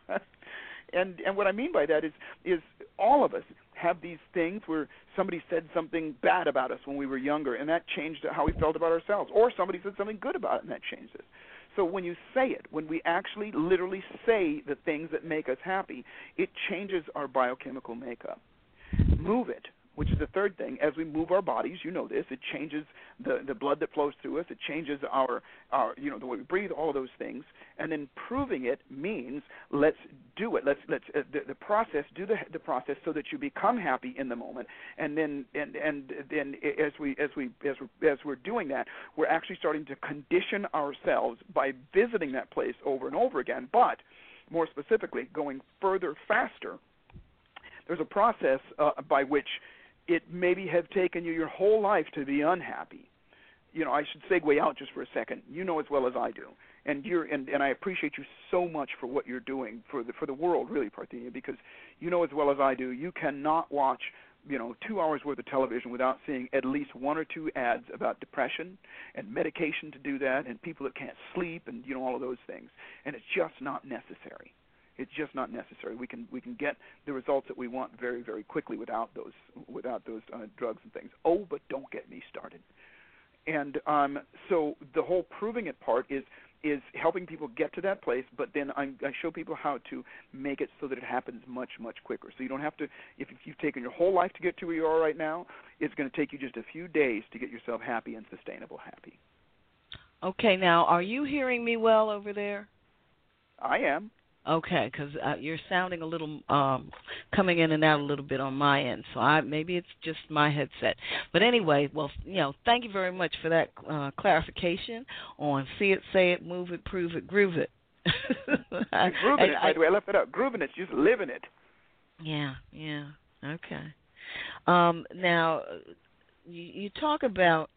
and and what I mean by that is is all of us have these things where somebody said something bad about us when we were younger, and that changed how we felt about ourselves. Or somebody said something good about it, and that changed us. So when you say it, when we actually literally say the things that make us happy, it changes our biochemical makeup. Move it, which is the third thing. As we move our bodies, you know this, it changes the, the blood that flows through us. It changes our, our, you know, the way we breathe, all of those things. And then proving it means let's do it. Let's let's uh, the, the process, do the the process so that you become happy in the moment. And then and and then as we as we as we as we're doing that, we're actually starting to condition ourselves by visiting that place over and over again. But more specifically, going further, faster. There's a process uh, by which it maybe have taken you your whole life to be unhappy. You know, I should segue out just for a second. You know as well as I do, and you're and, and I appreciate you so much for what you're doing for the for the world, really, Parthenia, because you know as well as I do. You cannot watch, you know, two hours worth of television without seeing at least one or two ads about depression and medication to do that, and people that can't sleep, and you know all of those things. And it's just not necessary. It's just not necessary. We can we can get the results that we want very, very quickly without those without those uh, drugs and things. Oh, but don't get me started. And um, so the whole proving it part is is helping people get to that place, but then I, I show people how to make it so that it happens much, much quicker. So you don't have to, if, if you've taken your whole life to get to where you are right now, it's going to take you just a few days to get yourself happy and sustainable happy. Okay, now, are you hearing me well over there? I am. Okay, because uh, you're sounding a little, um, coming in and out a little bit on my end, so I maybe it's just my headset. But anyway, well, you know, thank you very much for that uh, clarification on see it, say it, move it, prove it, groove it. I, grooving it, by the way, I left it out. Grooving it, just living it. Yeah, yeah, okay. Um, now, you, you talk about,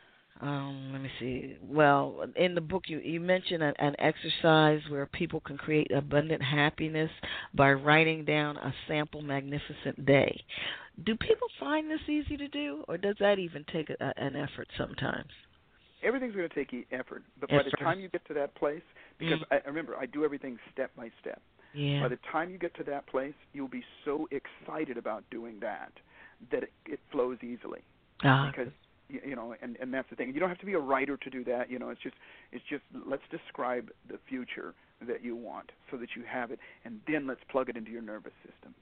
Um, let me see. Well, in the book, you, you mentioned an, an exercise where people can create abundant happiness by writing down a sample magnificent day. Do people find this easy to do, or does that even take a, an effort sometimes? everything's going to take effort. But That's by the right. time you get to that place, because mm. I, I remember I do everything step by step. Yeah. By the time you get to that place, you'll be so excited about doing that that it, it flows easily. Ah. Because you, you know, and, and that's the thing. You don't have to be a writer to do that. You know, it's just it's just let's describe the future that you want so that you have it, and then let's plug it into your nervous system.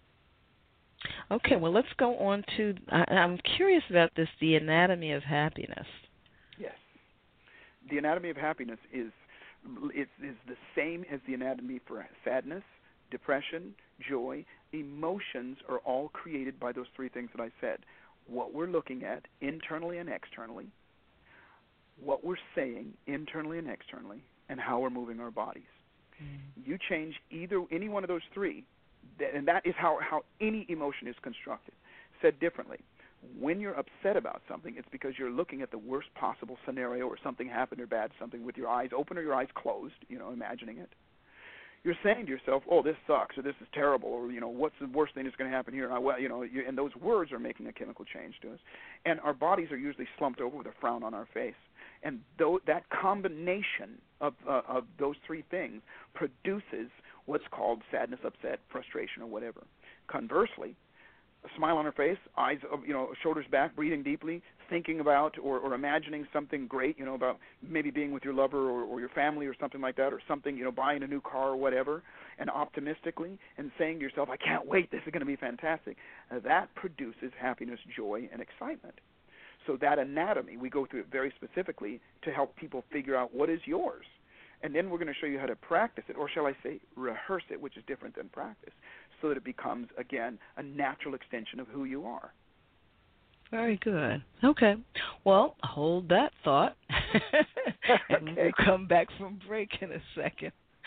Okay, well, let's go on to, I, I'm curious about this, the anatomy of happiness. Yes. The anatomy of happiness is is, is the same as the anatomy for sadness, depression, joy. Emotions are all created by those three things that I said. What we're looking at internally and externally, what we're saying internally and externally, and how we're moving our bodies. Mm. You change either any one of those three, and that is how, how any emotion is constructed. Said differently, when you're upset about something, it's because you're looking at the worst possible scenario, or something happened or bad, something with your eyes open or your eyes closed, you know, imagining it. You're saying to yourself, oh, this sucks, or this is terrible, or, you know, what's the worst thing that's going to happen here? And, I, well, you know, you, and those words are making a chemical change to us. And our bodies are usually slumped over with a frown on our face. And though that combination of, uh, of those three things produces what's called sadness, upset, frustration, or whatever. Conversely, a smile on her face, eyes, you know, shoulders back, breathing deeply, thinking about or, or imagining something great, you know, about maybe being with your lover or, or your family or something like that, or something, you know, buying a new car or whatever, and optimistically, and saying to yourself, I can't wait, this is going to be fantastic. Uh, that produces happiness, joy, and excitement. So that anatomy, we go through it very specifically to help people figure out what is yours. And then we're going to show you how to practice it, or shall I say rehearse it, which is different than practice, so that it becomes, again, a natural extension of who you are. Very good. Okay. Well, hold that thought. And Okay. we'll come back from break in a second.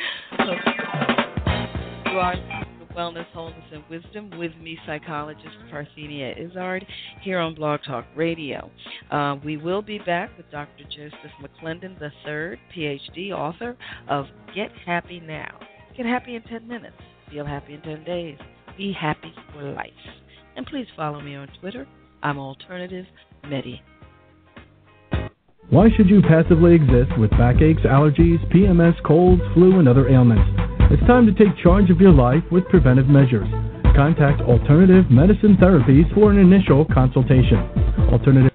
Okay. You are the Wellness, Wholeness, and Wisdom with me, psychologist Parthenia Izzard, here on Blog Talk Radio. Uh, we will be back with Doctor Joseph McClendon the third, P H D, author of Get Happy Now. Get happy in ten minutes. Feel happy in ten days. Be happy for life. And please follow me on Twitter. I'm Alternative Medi. Why should you passively exist with backaches, allergies, P M S, colds, flu, and other ailments? It's time to take charge of your life with preventive measures. Contact Alternative Medicine Therapies for an initial consultation. Alternative.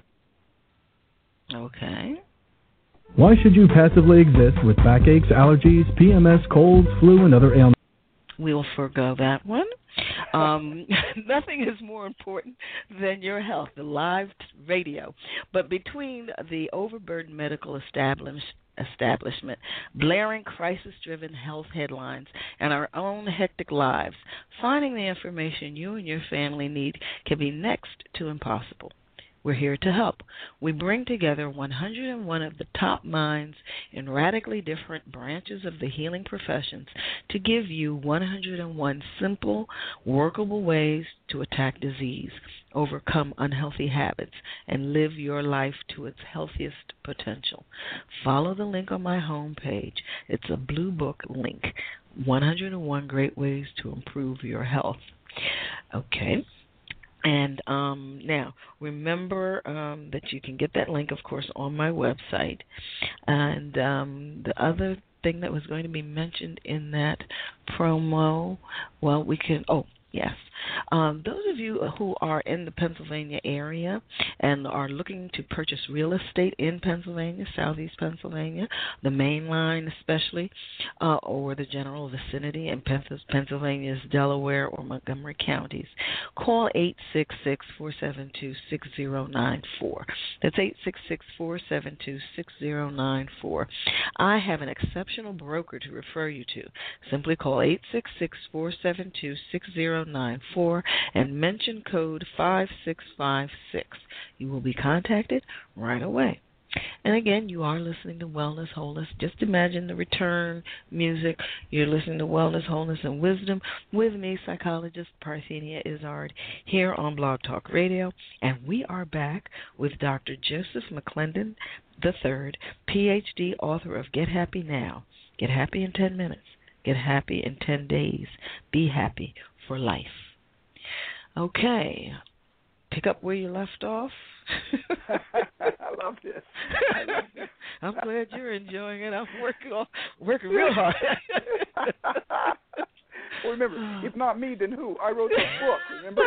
Okay. Why should you passively exist with backaches, allergies, P M S, colds, flu, and other ailments? We'll forgo that one. Um, nothing is more important than your health, the live radio. But between the overburdened medical establish, establishment, blaring crisis-driven health headlines, and our own hectic lives, finding the information you and your family need can be next to impossible. We're here to help. We bring together one hundred one of the top minds in radically different branches of the healing professions to give you one hundred one simple, workable ways to attack disease, overcome unhealthy habits, and live your life to its healthiest potential. Follow the link on my homepage. It's a blue book link, one hundred one Great Ways to Improve Your Health. Okay. And um, now, remember um, that you can get that link, of course, on my website. And um, the other thing that was going to be mentioned in that promo, well, we can, oh, yes. Um, those of you who are in the Pennsylvania area and are looking to purchase real estate in Pennsylvania, southeast Pennsylvania, the main line especially, uh, or the general vicinity in Pennsylvania's Delaware or Montgomery counties, call eight six six, four seven two, six zero nine four. That's eight six six, four seven two, six zero nine four. I have an exceptional broker to refer you to. Simply call eight six six, four seven two, six zero nine four and mention code five six five six. You will be contacted right away. And again, you are listening to Wellness, Wholeness. Just imagine the return music. You're listening to Wellness, Wholeness, and Wisdom with me, psychologist Parthenia Izzard, here on Blog Talk Radio. And we are back with Doctor Joseph McClendon the third, P H D, author of Get Happy Now. Get happy in ten minutes. Get happy in ten days. Be happy for life. Okay. pick up where you left off. I love this. I love this. I'm glad you're enjoying it. I'm working on, working real hard. Well, remember, if not me, then who? I wrote this book. Remember?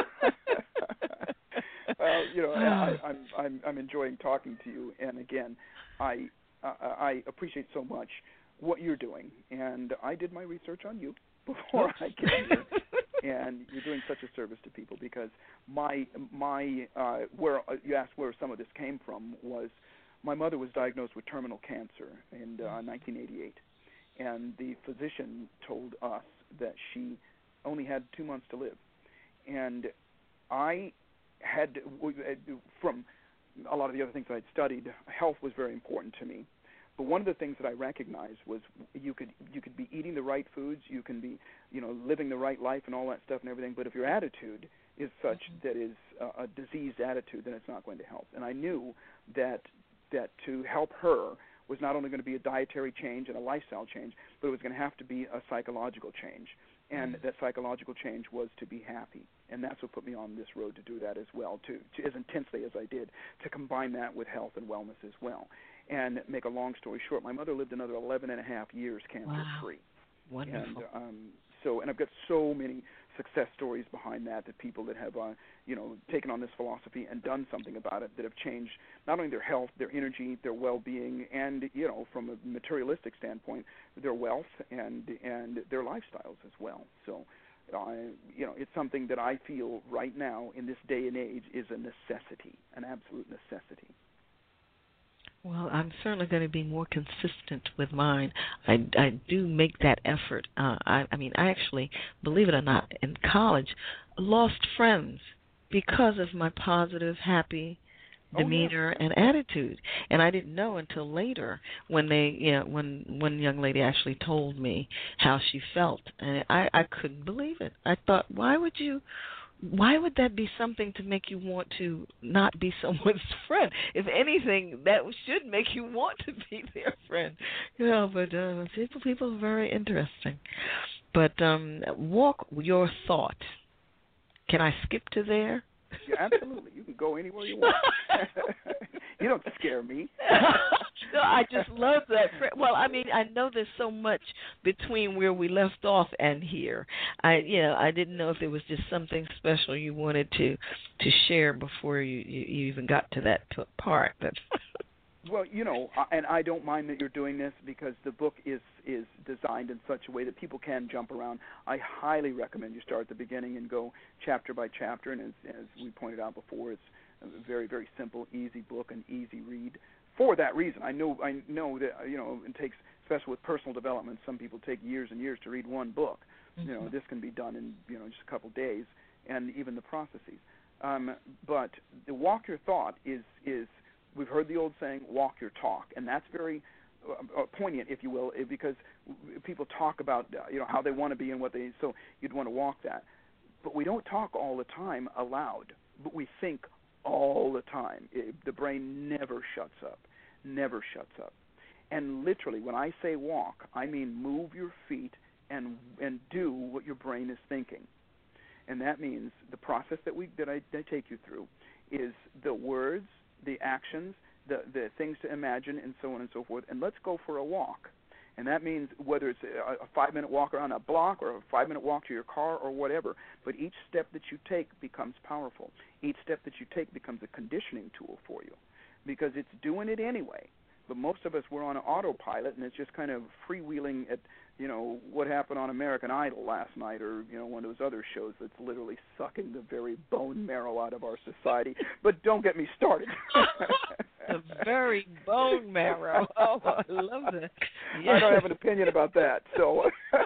Well, you know, I, I'm I'm I'm enjoying talking to you, and again, I uh, I appreciate so much what you're doing, and I did my research on you before I came here, and you're doing such a service to people because my my uh, where uh, you asked where some of this came from was my mother was diagnosed with terminal cancer in uh, nineteen eighty-eight, and the physician told us that she only had two months to live, and I had from a lot of the other things I had studied, health was very important to me. But one of the things that I recognized was you could you could be eating the right foods, you can be you know living the right life and all that stuff and everything. But if your attitude is such mm-hmm. that is a, a diseased attitude, then it's not going to help. And I knew that that to help her was not only going to be a dietary change and a lifestyle change, but it was going to have to be a psychological change. And mm-hmm. that psychological change was to be happy. And that's what put me on this road to do that as well, to, to as intensely as I did, to combine that with health and wellness as well. And make a long story short, my mother lived another eleven and a half years cancer-free. Wow. Wonderful. And um, so, and I've got so many success stories behind that, that people that have, uh, you know, taken on this philosophy and done something about it, that have changed not only their health, their energy, their well-being, and, you know, from a materialistic standpoint, their wealth and and their lifestyles as well. So, I, you know, it's something that I feel right now in this day and age is a necessity, an absolute necessity. Well, I'm certainly going to be more consistent with mine. I, I do make that effort. Uh, I, I mean, I actually, believe it or not, in college, lost friends because of my positive, happy demeanor oh, yeah. and attitude. And I didn't know until later when they, you know, when one young lady actually told me how she felt, and I, I couldn't believe it. I thought, why would you? Why would that be something to make you want to not be someone's friend? If anything, that should make you want to be their friend. You know, but uh, people, people are very interesting. But um, walk your thought. Can I skip to there? Yeah, absolutely. You can go anywhere you want. You don't scare me. No, I just love that. Well, I mean, I know there's so much between where we left off and here. I, you know, I didn't know if there was just something special you wanted to to share before you, you, you even got to that p- part. But well, you know, and I don't mind that you're doing this because the book is is designed in such a way that people can jump around. I highly recommend you start at the beginning and go chapter by chapter. And as, as we pointed out before, it's a very, very simple, easy book, an easy read. For that reason, I know I know that you know it takes, especially with personal development, some people take years and years to read one book. Mm-hmm. You know, this can be done in you know just a couple days, and even the processes. Um, but the walk your thought is is we've heard the old saying, walk your talk, and that's very uh, poignant, if you will, because people talk about uh, you know how they want to be and what they so you'd want to walk that, but we don't talk all the time aloud, but we think all the time. It, the brain never shuts up, never shuts up. And literally, when I say walk, I mean move your feet and and do what your brain is thinking. And that means the process that we that I, that I take you through is the words, the actions, the the things to imagine, and so on and so forth. And let's go for a walk. And that means whether it's a, a five-minute walk around a block or a five-minute walk to your car or whatever, but each step that you take becomes powerful. Each step that you take becomes a conditioning tool for you because it's doing it anyway. But most of us, we're on an autopilot, and it's just kind of freewheeling at, you know, what happened on American Idol last night or, you know, one of those other shows that's literally sucking the very bone marrow out of our society. But don't get me started. The very bone marrow. Oh, I love that. Yes. I don't have an opinion about that. So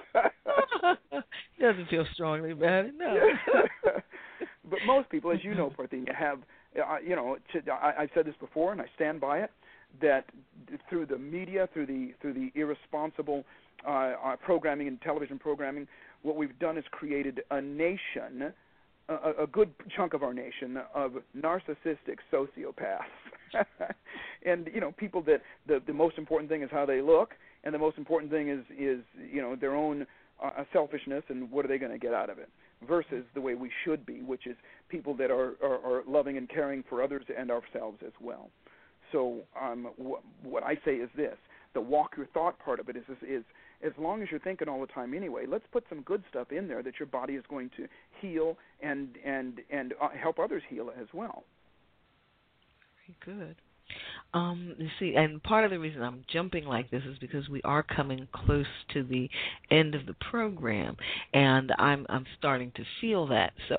he doesn't feel strongly about it, no. But most people, as you know, Parthenia, have, uh, you know, to, I, I've said this before, and I stand by it, that through the media, through the through the irresponsible uh, uh, programming and television programming, what we've done is created a nation, a, a good chunk of our nation, of narcissistic sociopaths. And, you know, people that the, the most important thing is how they look, and the most important thing is, is you know, their own uh, selfishness and what are they going to get out of it. versus the way we should be, which is people that are, are, are loving and caring for others and ourselves as well. So um, wh- what I say is this: the walk your thought part of it is, is is as long as you're thinking all the time anyway, let's put some good stuff in there that your body is going to heal and and and uh, help others heal as well. Very good. Um, you see, and part of the reason I'm jumping like this is because we are coming close to the end of the program, and I'm I'm starting to feel that. So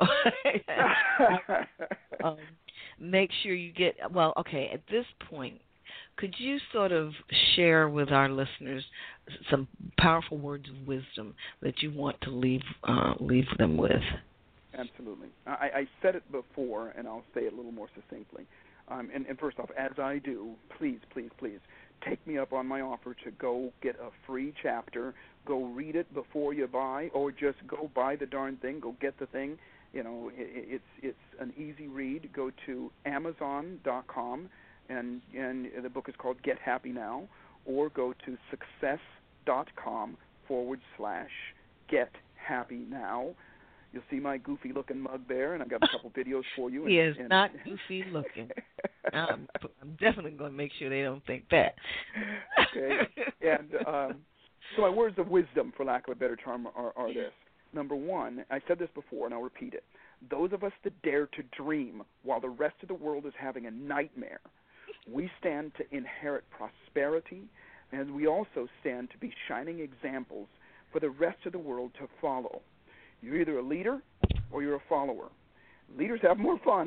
um, make sure you get, well, okay, at this point, could you sort of share with our listeners some powerful words of wisdom that you want to leave uh, leave them with? Absolutely. I, I said it before, and I'll say it a little more succinctly. Um, and, and first off, as I do, please, please, please, take me up on my offer to go get a free chapter. Go read it before you buy, or just go buy the darn thing. Go get the thing. You know, it, it's it's an easy read. Go to Amazon dot com, and and the book is called Get Happy Now, or go to success dot com forward slash Get Happy Now. You'll see my goofy-looking mug there, and I've got a couple videos for you. And, he is and, not goofy-looking. I'm, I'm definitely going to make sure they don't think that. Okay. And um, so my words of wisdom, for lack of a better term, are, are this. Number one, I said this before, and I'll repeat it. Those of us that dare to dream while the rest of the world is having a nightmare, we stand to inherit prosperity, and we also stand to be shining examples for the rest of the world to follow. You're either a leader or you're a follower. Leaders have more fun,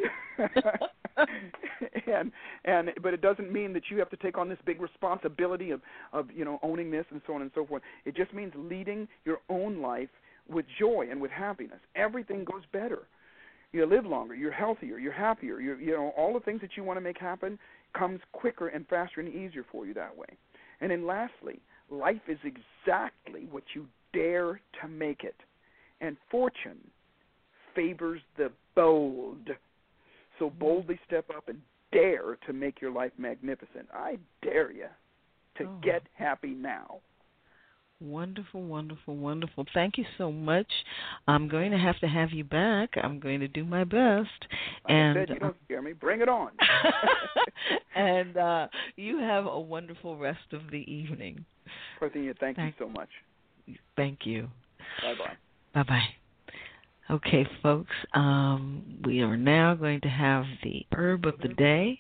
and and but it doesn't mean that you have to take on this big responsibility of, of you know owning this and so on and so forth. It just means leading your own life with joy and with happiness. Everything goes better. You live longer. You're healthier. You're happier. You're, you know all the things that you want to make happen comes quicker and faster and easier for you that way. And then lastly, life is exactly what you dare to make it. And fortune favors the bold. So boldly step up and dare to make your life magnificent. I dare you to oh. get happy now. Wonderful, wonderful, wonderful. Thank you so much. I'm going to have to have you back. I'm going to do my best. Like and I said, you don't scare me. Bring it on. And uh, you have a wonderful rest of the evening. Parthenia, thank, thank you so much. Thank you. Bye-bye. Bye-bye. Okay, folks, um, we are now going to have the herb of the day.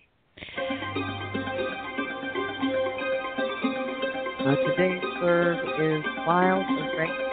Uh, today's herb is wild oregano.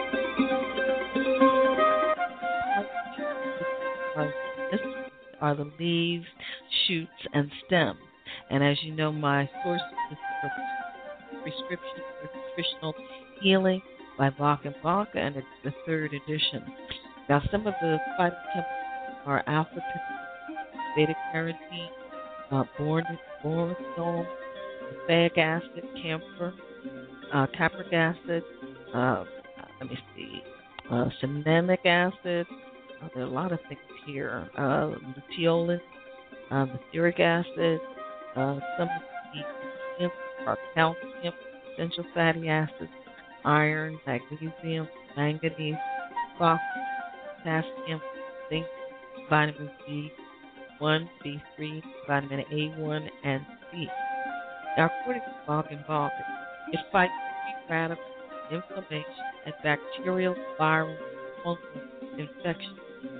Are the leaves, shoots, and stems. And as you know, my source is the Prescription for Nutritional Healing by Bach and Bach, and it's the third edition. Now, some of the phytochemicals are alpha beta-carotene, uh, boronol, nucleic acid, camphor, uh, capric acid, uh, let me see, uh, cinnamic acid. Uh, there are a lot of things here. Uh, luteolin, uh, butyric acid, uh, some of the are calcium, essential fatty acids, iron, magnesium, manganese, phosphorus, potassium, zinc, vitamin B one, B three, vitamin A one, and C. Now, according to Bach and Bach, it fights free radical inflammation and bacterial, viral, fungal infections.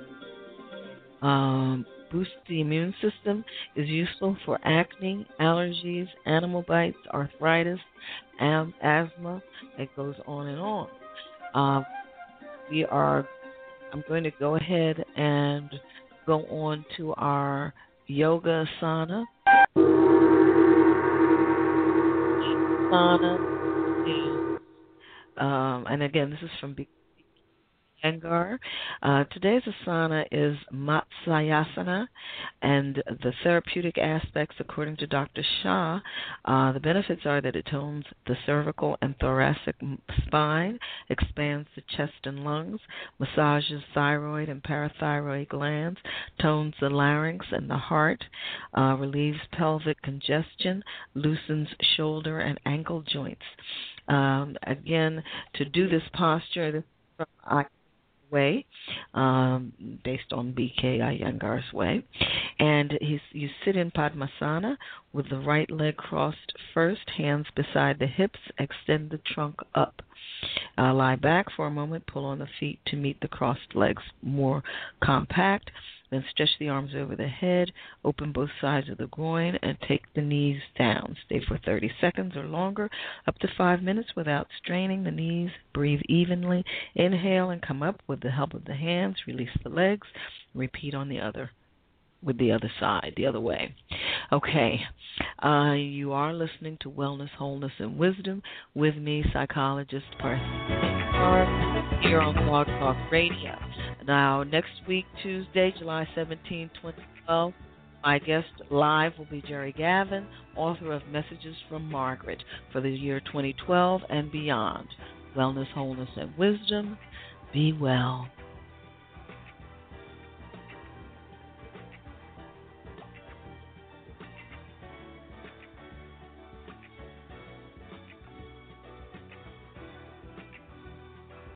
Um, boosts the immune system, is useful for acne, allergies, animal bites, arthritis, am- asthma. It goes on and on. Um, we are. I'm going to go ahead and go on to our yoga asana. Asana is, um, and again, this is from Big Iyengar. Uh, today's asana is Matsayasana, and the therapeutic aspects, according to Doctor Shah, uh, the benefits are that it tones the cervical and thoracic spine, expands the chest and lungs, massages thyroid and parathyroid glands, tones the larynx and the heart, uh, relieves pelvic congestion, loosens shoulder and ankle joints. Um, again, to do this posture, this is from I way, um, based on B K Iyengar's way. And he's, you sit in Padmasana with the right leg crossed first, hands beside the hips, extend the trunk up. Uh, lie back for a moment, pull on the feet to meet the crossed legs more compact. Then stretch the arms over the head, open both sides of the groin, and take the knees down. Stay for thirty seconds or longer, up to five minutes without straining the knees. Breathe evenly. Inhale and come up with the help of the hands. Release the legs. Repeat on the other, with the other side, the other way. Okay, uh, you are listening to Wellness, Wholeness, and Wisdom with me, psychologist Parthenia, here on Blog Talk Radio. Now, next week, Tuesday, July seventeenth, twenty twelve, my guest live will be Jerry Gavin, author of Messages from Margaret for the year twenty twelve and beyond. Wellness, Wholeness, and Wisdom. Be well.